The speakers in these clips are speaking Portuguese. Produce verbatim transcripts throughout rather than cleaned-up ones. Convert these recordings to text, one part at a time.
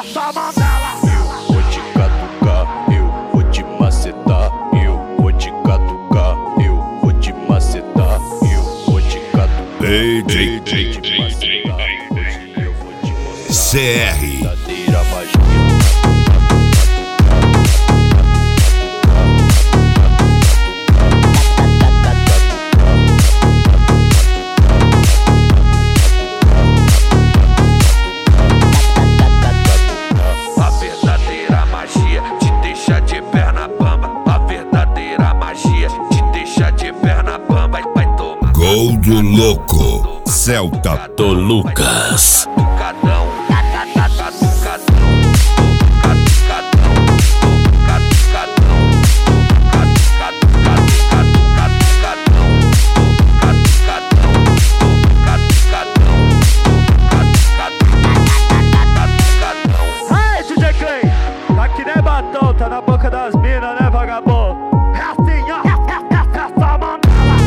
essa Mandela. Eu vou te catucar, eu vou te macetar. Eu vou te catucar, eu vou te macetar. Eu vou te catucar, D J eu vou te macetar. Hoje eu vou te mostrar C R a verdadeira magia. Gol do Louco, Celta Do Lucas. Hey, D J Clay, tá que nem batom, tá na boca das minas, né, vagabundo? É assim, ó, essa Mandela.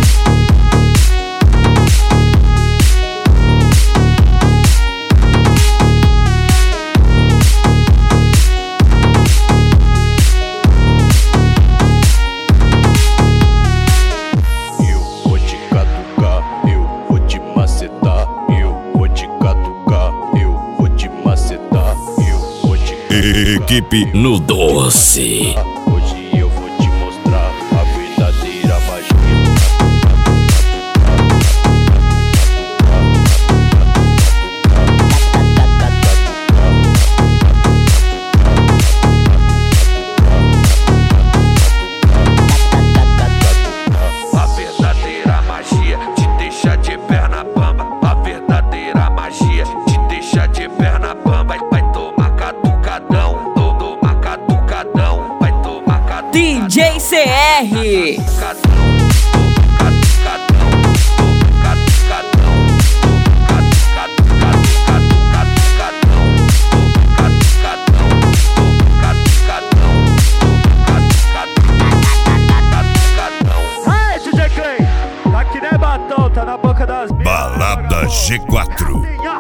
Eu vou te catucar, eu vou te macetar. Eu vou te catucar, eu vou te macetar. Eu vou te Equipe No doce. Hoje eu vou te mostrar a verdadeira magia. A verdadeira magia te deixa de perna bamba. A verdadeira magia te deixa de perna bamba. Vai, vai tomar catucadão, toma catucadão. Vai tomar catucadão. D J C R. Hey, D J Clay, tá que nem batom, tá na boca das minas. Balada G quatro. Assim, ó.